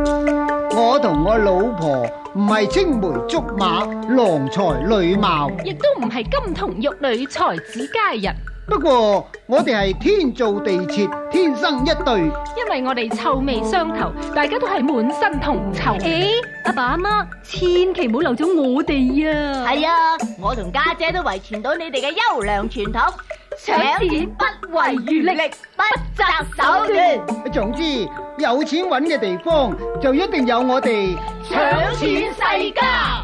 我同我老婆唔係青梅竹馬、郎才女貌， 亦都唔係金童玉女、才子佳人。 不過我哋係天造地設，天生一對。 因為我哋臭味相投，大家都係滿身銅臭。 阿爸阿媽千祈唔好漏咗我哋啊！ 係啊，我同家姐都遺傳到你哋嘅優良傳統，搶錢不遺餘力，不擇手段。 總之有錢揾嘅地方就一定有我哋搶錢世家。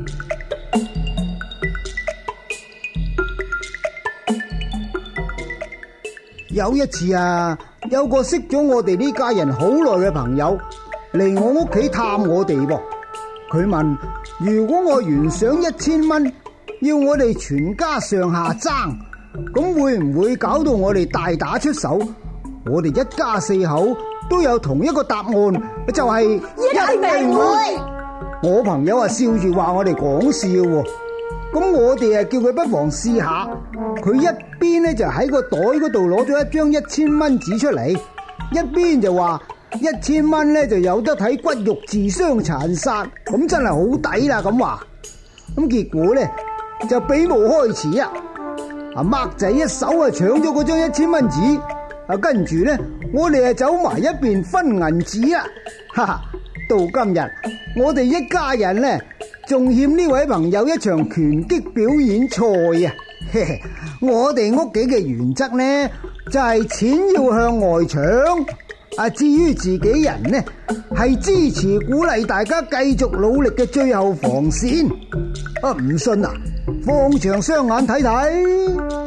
有一次啊，有個識咗我哋呢家人好耐嘅朋友嚟我屋企探我哋喎。佢問：如果我懸賞1000蚊，要我哋全家上下爭，咁會唔會搞到我哋大打出手？我哋一家4口都有同一個答案，就係一定會。我朋友啊笑住話我哋講笑喎。咁我哋啊叫佢不妨試下，佢一邊咧就喺個袋嗰度攞咗一張1000蚊紙出嚟，一邊就話1000蚊咧就有得睇骨肉自相殘殺，咁真係好抵啦咁話。咁結果咧就比武開始啊，阿麥仔一手啊搶咗嗰張1000蚊紙，啊跟住咧我哋啊走埋一邊分銀紙啦，哈哈！到今日我哋一家人咧仲欠呢位朋友一場拳擊表演賽啊！我哋屋企嘅原則呢，就係錢要向外搶，啊至於自己人呢，係支持鼓勵大家繼續努力嘅最後防線。啊唔信啊，放長雙眼睇睇。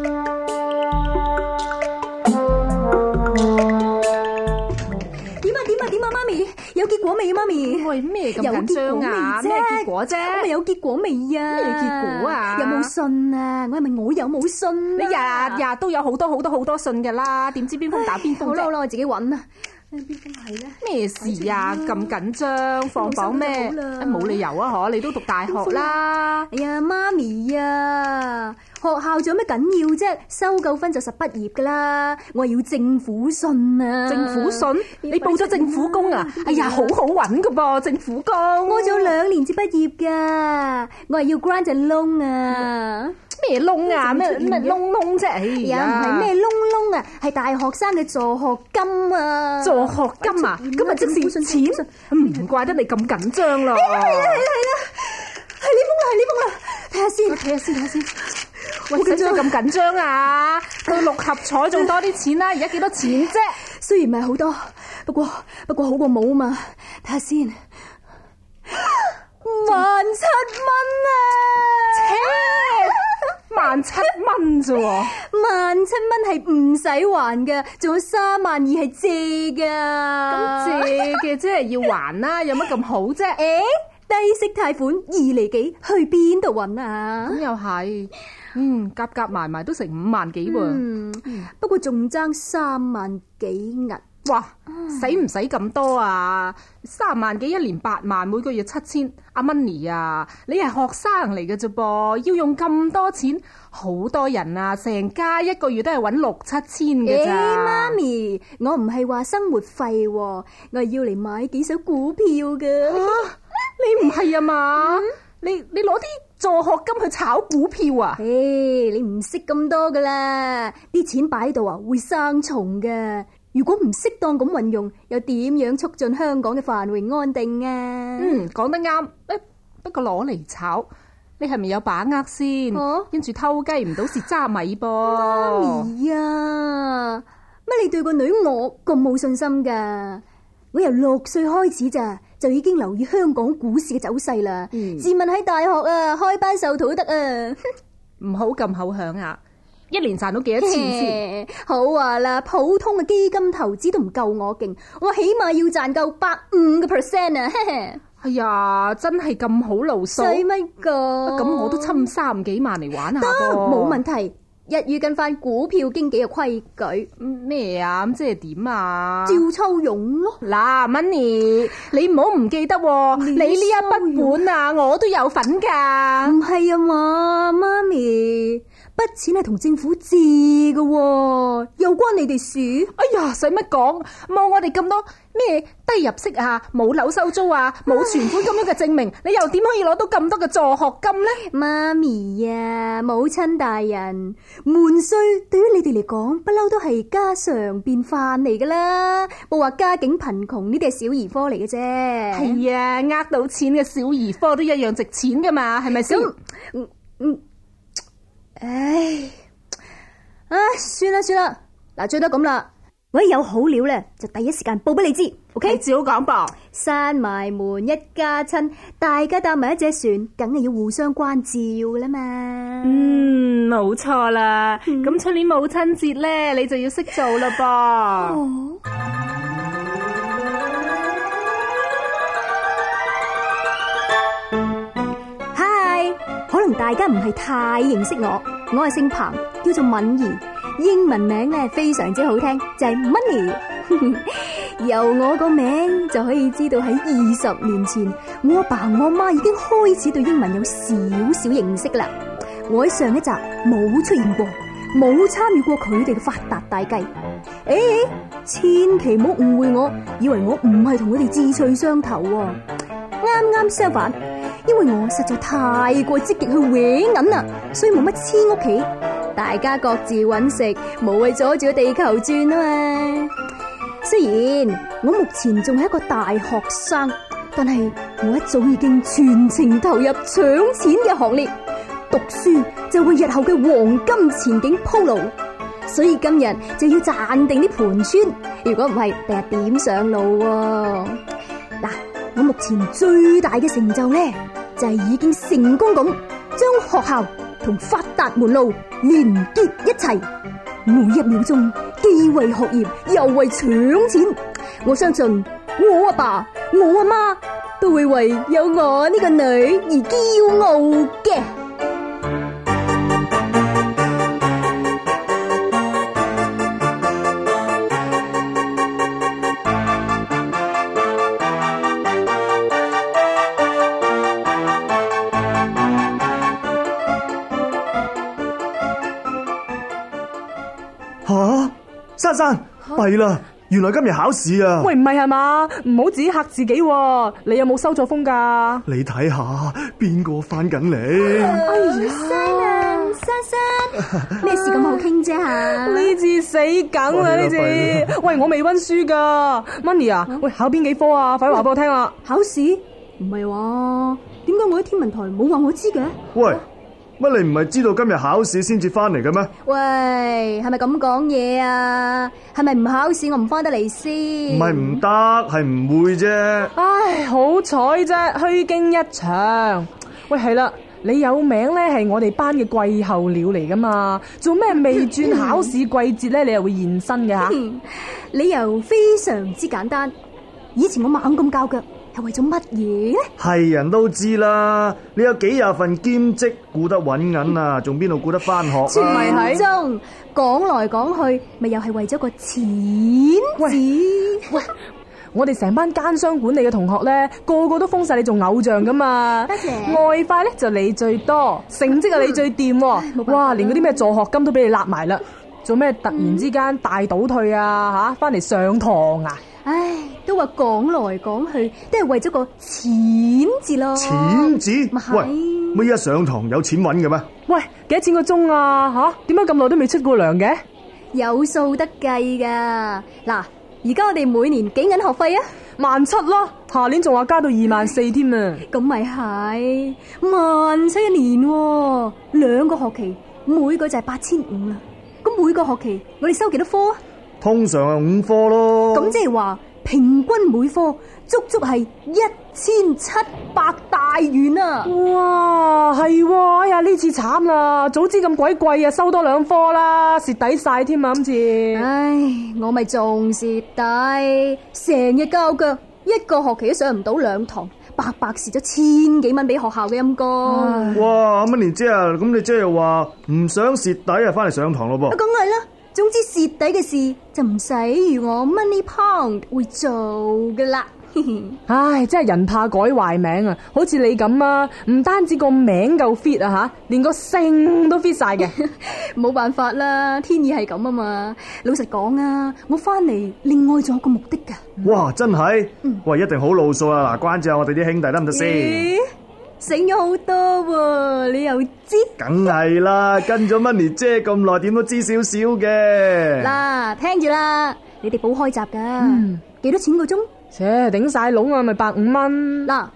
有結果未啊，媽咪？ 喂，咩咁緊張啊？咩結果啫？ 我咪有結果未啊？ 咩結果啊？ 有冇信啊？我係咪我有冇信？ 你日日都有好多信㗎啦，點知邊封打邊封啫？ 好啦，我自己揾啊。邊封係咧？ 咩事啊？咁緊張，放榜咩？冇理由啊！嗬，你都讀大學啦。 哎呀，媽咪啊！學校仲有咩緊要啫？收夠分就實畢業噶啦！我係要政府信啊！ 政府信？你報咗政府工啊？哎呀，好好揾噶噃，政府工。 我仲有2年至畢業噶，我係要 grant and loan 啊！ 咩窿啊？咩窿啫？哎呀，唔係咩窿啊，係大學生嘅助學金啊！ 助學金啊？咁咪即是錢？唔怪得你咁緊張咯。 係呢封啦，睇下先。 喂，使唔使咁緊張啊？到6合彩仲多啲錢啦，而家幾多錢啫？ 雖然唔係好多，不過好過冇啊嘛。睇下先，17,000蚊啊 ！17,000蚊啫喎 ！17,000蚊係唔使還噶，仲有32000係借噶。 咁借嘅即係要還啦，有乜咁好啫？ 低息貸款2厘幾，去邊度揾啊？ 咁又係，夾埋都成5萬幾喎。 不過仲爭3萬幾銀。 哇，使唔使咁多啊？3萬幾，1年8萬，每個月7000。阿 Money 啊，你係學生嚟嘅啫噃，要用咁多錢，好多人啊，成家一個月都係搵6-7千嘅咋。 媽咪，我唔係話生活費，我係要嚟買幾手股票嘅。 你唔係啊嘛？你攞啲助學金去炒股票啊？ 你唔識咁多噶啦，啲錢擺喺度啊會生蟲噶。如果唔適當咁運用，又點樣促進香港嘅繁榮安定啊？ 講得啱。不過攞嚟炒，你係咪有把握先？跟住偷雞唔到蝕渣米噃。 媽咪啊，乜你對個女我咁冇信心噶？我由6歲開始咋，就已經留意香港股市嘅走勢啦。自問喺大學啊，開班授徒都得啊。 唔好咁口響啊！1年賺到幾多錢先？ 好話啦，普通嘅基金投資都唔夠我勁，我起碼要賺夠150%啊！ 哎呀，真係咁好路數？ 使乜噶？ 咁我都侵3幾萬嚟玩下噃。 冇問題。一於跟翻股票經紀嘅規矩。 咩啊？咁即係點啊？ 照抽佣咯。 嗱，Money，你唔好唔記得喎，你呢一筆本啊，我都有份噶。 唔係啊嘛，媽咪， 筆錢係同政府借嘅喎，又關你哋事？ 哎呀，使乜講？冇我哋咁多咩低入息啊，冇樓收租啊，冇存款咁樣嘅證明，你又點可以攞到咁多嘅助學金呢？ 媽咪啊，母親大人，瞞稅對於你哋嚟講，不嬲都係家常便飯嚟噶啦，冇話家境貧窮呢啲係小兒科嚟嘅啫。 係啊，呃到錢嘅小兒科都一樣值錢噶嘛，係咪先？ 算啦，嗱，最多咁啦，我一有好料咧，就第一時間報俾你知 ，OK？ 照講噃， 閂埋門，一家親，大家搭埋一隻船，梗係要互相關照啦嘛。 冇錯啦。咁出年母親節咧，你就要識做啦噃。 可能大家唔係太認識我係姓彭，叫做敏儀，英文名咧非常之好聽，就係 Money。由我個名就可以知道喺20年前，我阿爸我媽已經開始對英文有少少認識啦。我喺上一集冇出現過，冇參與過佢哋嘅發達大計。千祈唔好誤會我，以為我唔係同佢哋志趣相投喎。啱相反，因為我實在太過積極去搲銀啦，所以冇乜黐屋企，大家各自揾食，冇謂阻住個地球轉啊嘛。雖然我目前仲係一個大學生，但係我一早已經全程投入搶錢嘅行列，讀書就為日後嘅黃金前景鋪路，所以今日就要賺定啲盤村，如果唔係，第日點上路喎？嗱，我目前最大嘅成就咧，就係已經成功咁將學校同發達門路連結一齊，每一秒鐘既為學業又為搶錢。我相信我阿爸、我阿媽都會為有我呢個女而驕傲嘅。 珊，弊啦！原來今日考試啊！ 喂，唔係嘛？唔好自己嚇自己喎。你有冇收咗風噶？ 你睇下邊個翻緊嚟？ 哎呀，珊，咩事咁好傾啫吓？ 呢次死梗啦！呢次，喂，我未溫書噶。Money 啊，喂，考邊幾科啊？快啲話俾我聽啦！ 考試？唔係話？點解我喺天文台冇話我知嘅？ 喂！乜你唔係知道今日考試先至翻嚟嘅咩？ 喂，係咪咁講嘢啊？係咪唔考試我唔翻得嚟先？ 唔係唔得，係唔會啫。 唉，好彩啫，虛驚一場。喂，係啦，你有名咧係我哋班嘅季候鳥嚟噶嘛？做咩未轉考試季節咧？你又會現身嘅吓？ 理由非常之簡單，以前我猛咁教腳。係為咗乜嘢咧？係人都知啦，你有幾廿份兼職，顧得搵銀啊，仲邊度顧得翻學啊？ 全中講來講去，咪又係為咗個錢字。 喂，我哋成班奸商管理嘅同學咧，個個都封晒你做偶像噶嘛。 多謝。 外快咧就你最多，成績啊你最掂。哇，連嗰啲咩助學金都俾你揦埋啦。做咩突然之間大倒退啊？吓，翻嚟上堂啊？ 唉，都話講來講去都係為咗個錢字咯。 錢字？喂，乜依家上堂有錢搵嘅咩？ 喂，幾多錢個鐘啊？吓，點解咁耐都未出過糧嘅？ 有數得計噶。嗱，而家我哋每年幾銀學費啊 ？17,000咯，下年仲話加到24,000添啊！ 咁咪係17,000一年喎，2個學期，每個就係8,500啦。咁每個學期我哋收幾多科啊？ 通常係5科咯。 咁即係話平均每科足足係1700大元啊！ 哇，係喎！哎呀，呢次慘啦，早知咁鬼貴啊，收多2科啦，蝕底晒添啊！今次， 唉，我咪仲蝕底，成日交腳，一個學期都上唔到2堂，白白蝕咗1000幾蚊俾學校嘅陰公。 哇，阿 Money 姐啊，咁你即係話唔想蝕底啊，翻嚟上堂咯噃？ 梗係啦。總之蝕底嘅事就唔使如我 Money Pound 會做噶啦。 唉，真係人怕改壞名啊！好似你咁啊，唔單止個名夠 fit 啊吓，連個姓都 fit 晒嘅。 冇辦法啦，天意係咁啊嘛。老實講啊，我翻嚟另外仲有個目的噶。 哇，真係？喂，一定好路數啊！嗱，關照下我哋啲兄弟得唔得先？ 咦，醒咗好多喎，你又知？ 梗係啦，跟咗 Money 姐咁耐，點都知少少嘅。 嗱，聽住啦，你哋補開閘噶，幾多錢個鐘？ 切，頂晒籠啊，咪150蚊。 嗱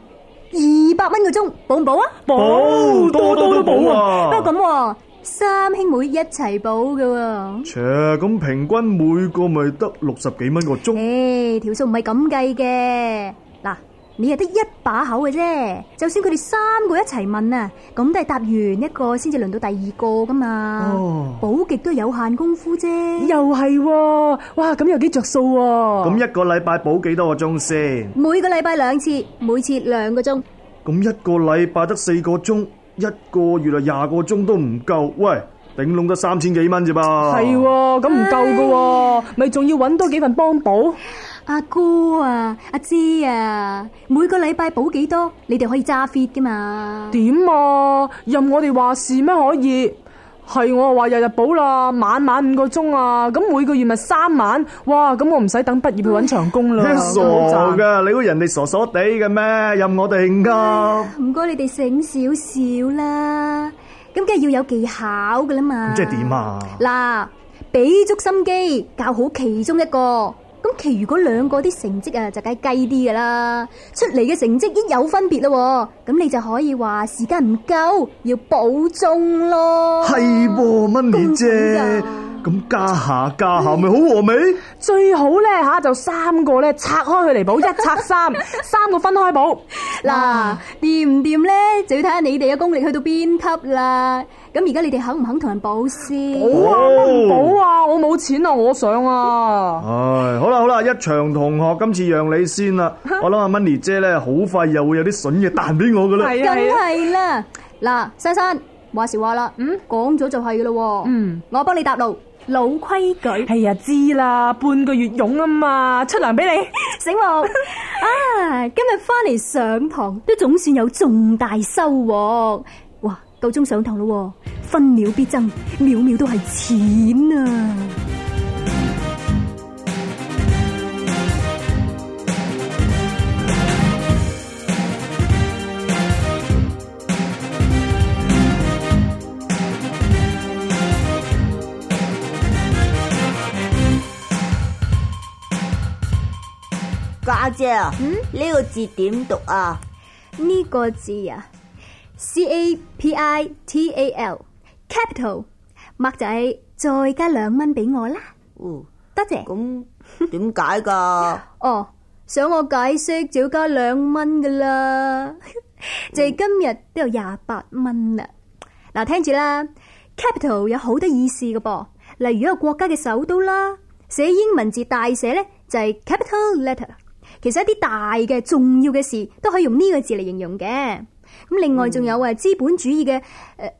，200蚊個鐘，補唔補啊？ 補，多都補啊！ 不過咁喎，三兄妹一齊補噶喎。 切，咁平均每個咪得60幾蚊個鐘。 條數唔係咁計嘅。嗱，你係得一把口嘅啫，就算佢哋3個一齊問啊，咁都係答完一個先至輪到第2個噶嘛。補極都有限功夫啫。 又係喎，哇，咁又幾着數喎。 咁一個禮拜補幾多個鐘先？ 每個禮拜2次，每次2個鐘。 咁一個禮拜得4個鐘，一個月啊20個鐘都唔夠。喂，頂籠得3000幾蚊啫噃。 係喎，咁唔夠噶喎，咪仲要搵多幾份幫補。 阿哥啊，阿姐啊，每個禮拜補幾多，你哋可以揸 fit 噶嘛？ 點啊？任我哋話事咩可以？係我話日日補啦，晚5個鐘啊，咁每個月咪3萬，哇！咁我唔使等畢業去搵長工啦。 傻噶，你估人哋傻傻地嘅咩？任我哋噏。 唔該，你哋醒少少啦，咁梗係要有技巧噶啦嘛。 即係點啊？ 嗱，俾足心機教好其中一個。咁其餘嗰2個啲成績啊就梗係雞啲噶啦，出嚟嘅成績已經有分別咯，咁你就可以話時間唔夠，要補鐘咯。 係喎，Money姐，咁加下咪好和味？ 最好咧吓，就3個咧拆開佢嚟補，1拆3，3個分開補。 嗱，掂唔掂咧就要睇下你哋嘅功力去到邊級啦。咁而家你哋肯唔肯同人補先？ 補啊，乜唔補啊？我冇錢啊，我想啊。 唉，好啦，一場同學今次讓你先啦。我諗阿 Money 姐咧好快又會有啲筍嘢彈俾我噶啦。 梗係啦。嗱，珊話時話啦，講咗就係噶咯。我幫你搭路，老規矩。 係啊，知啦，半個月傭啊嘛，出糧俾你。 醒目啊！今日翻嚟上堂都總算有重大收穫。哇，夠鐘上堂咯，分秒必爭，秒秒都係錢啊！ 家姐啊，呢個字點讀啊？ 呢個字啊 CAPITAL，Mark 仔再加2蚊俾我啦。多謝。 咁點解噶？ 哦，想我解釋就要加2蚊噶啦，就係今日都有28蚊啦。嗱，聽住啦 ，Capital 有好多意思噶噃，例如一個國家嘅首都啦，寫英文字大寫咧就係 capital letter。其實一啲大嘅重要嘅事都可以用呢個字嚟形容嘅。咁另外仲有資本主義嘅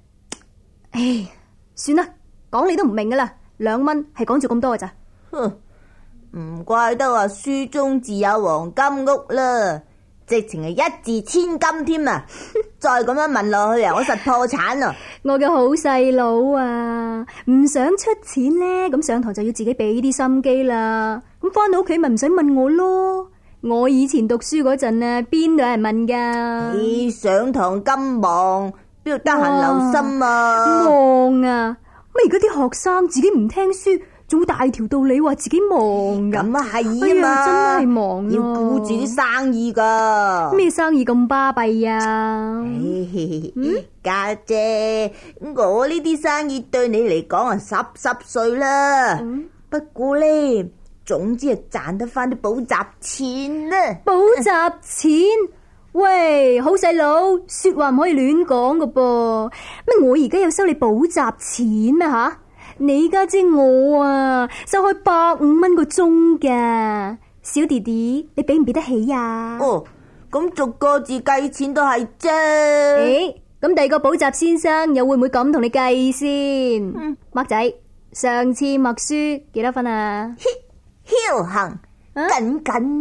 算啦，講你都唔明噶啦，2蚊係講住咁多噶咋。 唔怪得話書中自有黃金屋啦，直情係1字千金添啊！再咁樣問落去啊，我實破產啊！ 我嘅好細佬啊，唔想出錢呢，咁上堂就要自己俾啲心機啦。咁翻到屋企咪唔使問我咯。我以前讀書嗰陣啊，邊度有人問噶？ 你上堂咁忙，邊度得閒留心啊？ 忙啊！乜而家啲學生自己唔聽書，仲大條道理話自己忙噶？ 咁啊係啊嘛， 真係忙啊， 要顧住啲生意噶。 咩生意咁巴閉啊？ 家姐，我呢啲生意對你嚟講啊濕碎啦。不過呢，總之係賺得翻啲補習錢啦。 補習錢？喂，好細佬，說話唔可以亂講噶噃。乜我而家有收你補習錢咩吓？你家姐我啊，收開150蚊個鐘噶。小弟弟，你俾唔俾得起啊？ 哦，咁逐個字計錢都係啫。 咁第二個補習先生又會唔會咁同你計先？Mark仔，上次默書幾多分啊？ 僥倖，僅僅1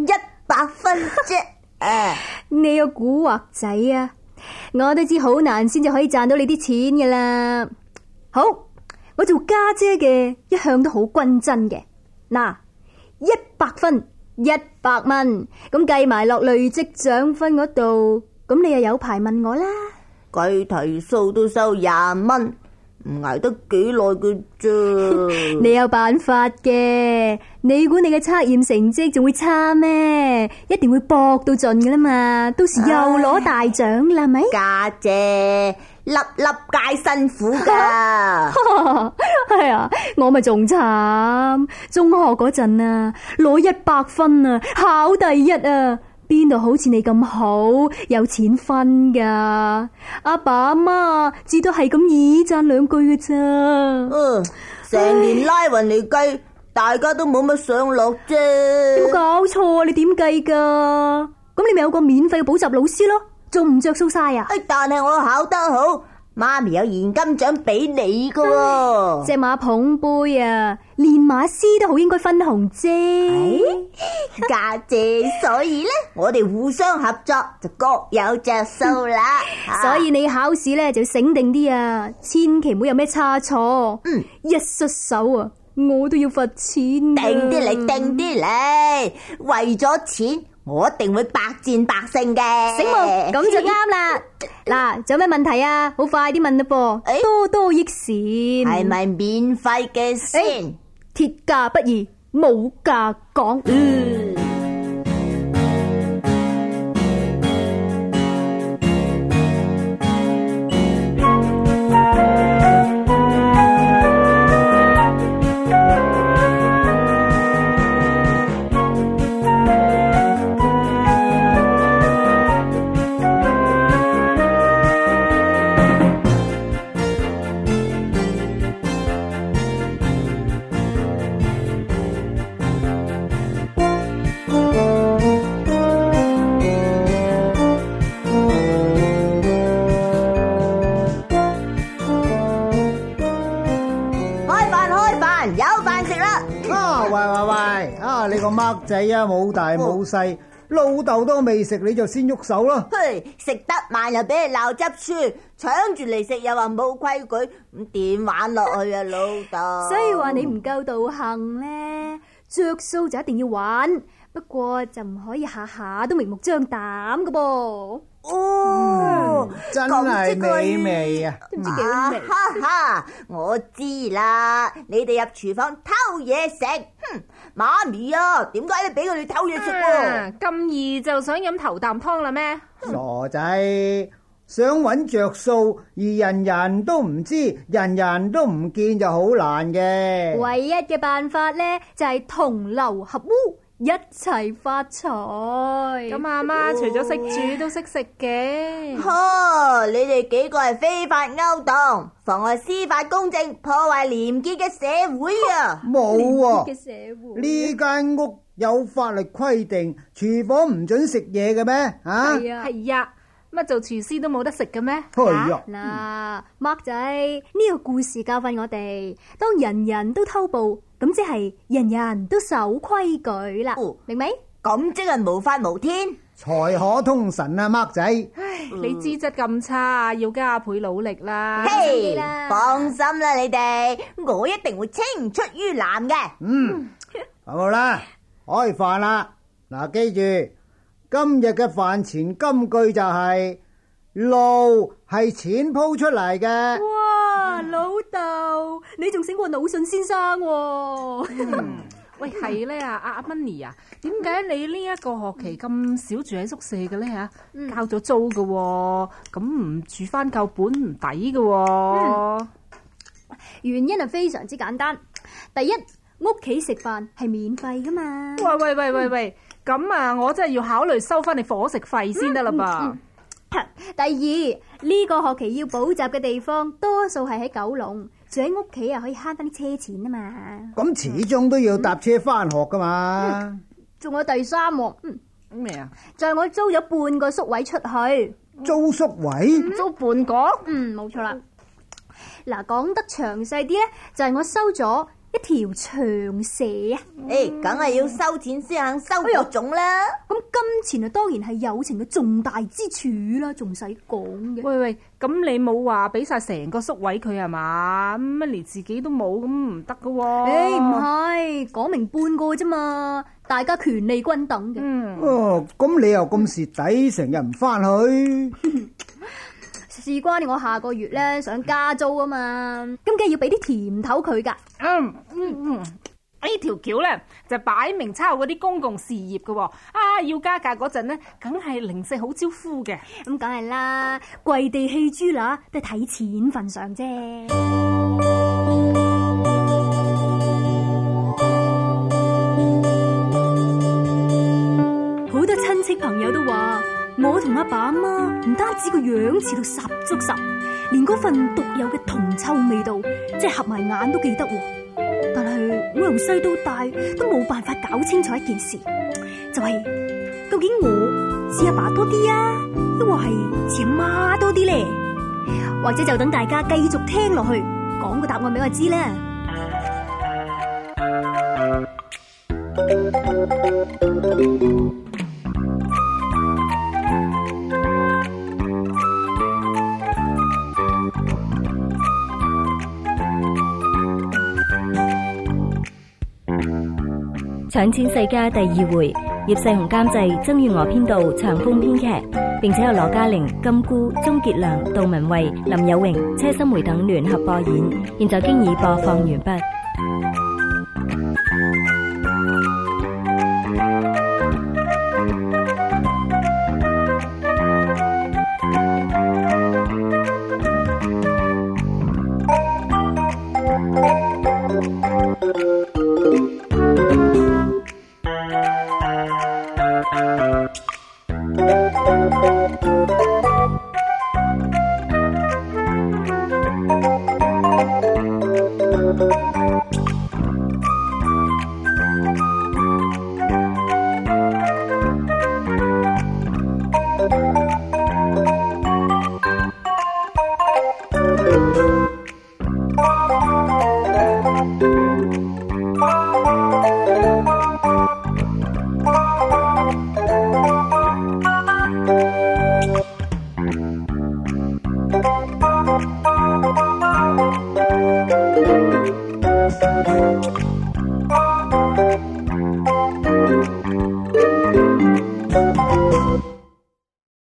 100分啫。 你個古惑仔啊！我都知好難先至可以賺到你啲錢噶啦。好，我做家姐嘅一向都好均真嘅。嗱，100分100蚊，咁計埋落累積獎分嗰度，咁你又有排問我啦。 計題數都收20蚊，唔捱得幾耐嘅啫。 你有辦法嘅，你估你嘅測驗成績仲會差咩？一定會搏到盡噶啦嘛，到時又攞大獎啦，係咪？ 家姐，粒粒皆辛苦噶。 係啊，我咪仲慘，中學嗰陣啊，攞100分啊，考第一啊，邊度好似你咁好，有錢分噶？阿爸阿媽至多係咁以讚兩句嘅咋。 成年拉勻嚟計，大家都冇乜上落啫。 有冇搞錯啊？你點計噶？咁你咪有個免費嘅補習老師咯，仲唔着數晒啊？ 但係我考得好，媽咪有現金獎俾你噶喎。 隻馬捧杯啊，練馬師都好應該分紅啫。 家姐，所以呢，我哋互相合作就各有着數啦。 所以你考試呢就要醒定啲啊，千祈唔好有咩差錯。一失手啊，我都要罰錢。 定啲嚟，定啲嚟，為咗錢，我一定會百戰百勝嘅。 醒目，咁就啱啦。嗱，仲有咩問題啊？好快啲問啦噃，多多益善。 係咪免費嘅先？ 鐵價不移，冇價講。 你個麥仔啊，冇大冇細，老豆都未食你就先喐手咯。 食得慢又俾你鬧執輸，搶住嚟食又話冇規矩，咁點玩落去啊老豆？ 所以話你唔夠道行呢，着數就一定要玩，不過就唔可以下下都明目張膽噶噃。 真係美味啊！ 都唔知幾好味。 哈哈，我知啦，你哋入廚房偷嘢食。媽咪啊，點解你俾佢哋偷嘢食喎？ 咁易就想飲頭啖湯啦咩？ 傻仔，想搵着數，而人人都唔知，人人都唔見就好難嘅。 唯一嘅辦法呢，就係同流合污，一齊發財。 咁阿媽除咗識煮都識食嘅。 你哋幾個係非法勾當，妨礙司法公正，破壞廉潔嘅社會啊！ 冇嘅社會呢間屋有法律規定，廚房唔准食嘢嘅咩？ 係啊，乜做廚師都冇得食嘅咩？ 嗱，Mark 仔，呢個故事教訓我哋，當人人都偷步，咁即係人人都守規矩啦，明未？ 咁即係無法無天， 才可通神啊，Mark 仔。 你資質咁差，要加倍努力啦。 放心啦，你哋，我一定會青出於藍嘅。 好啦，開飯啦。嗱，記住今日嘅飯前金句就係路係錢鋪出嚟嘅。 哇，老豆，你仲醒過魯迅先生喎。 喂，係咧啊，阿 Money 啊，點解你呢一個學期咁少住喺宿舍嘅咧吓？交咗租嘅，咁唔住翻夠本唔抵嘅。 原因係非常之簡單，第一，屋企食飯係免費噶嘛。 喂，咁啊，我真係要考慮收翻你伙食費先得啦噃。 第二，呢個學期要補習嘅地方多數係喺九龍，住喺屋企啊可以慳翻啲車錢啊嘛。 咁始終都要搭車翻學噶嘛。 仲有第三， 咩啊？ 就係我租咗半個宿位出去。 租宿位？ 租半個？ 冇錯啦。嗱，講得詳細啲咧，就係我收咗一條長蛇啊！ 梗係要收錢先肯收嗰種啦。 咁金錢啊，當然係友情嘅重大支柱啦，仲使講嘅。 喂，咁你冇話俾晒成個宿位佢係嘛？乜連自己都冇咁唔得噶喎？ 唔係，講明半個啫嘛，大家權利均等嘅。 哦，咁你又咁蝕底，成日唔翻去。 事關我下個月咧想加租啊嘛，咁梗係要俾啲甜頭佢噶。 呢條橋咧就擺明抄嗰啲公共事業嘅喎。要加價嗰陣咧，梗係零舍好招呼嘅。 咁梗係啦，跪地棄豬乸都係睇錢份上啫。好多親戚朋友都話，我同阿爸阿媽唔單止個樣似到十足十，連嗰份獨有嘅銅臭味道，即係合埋眼都記得。但係我由細到大都冇辦法搞清楚一件事，就係究竟我似阿爸多啲啊，抑或係似阿媽多啲咧？或者就等大家繼續聽落去，講個答案俾我知啦。 搶錢世家第2回，葉世雄監製，曾月娥編導，長風編劇，並且有羅嘉玲、金姑、鍾傑良、杜文蔚、林有榮、車心梅等聯合播演。現在經已播放完畢。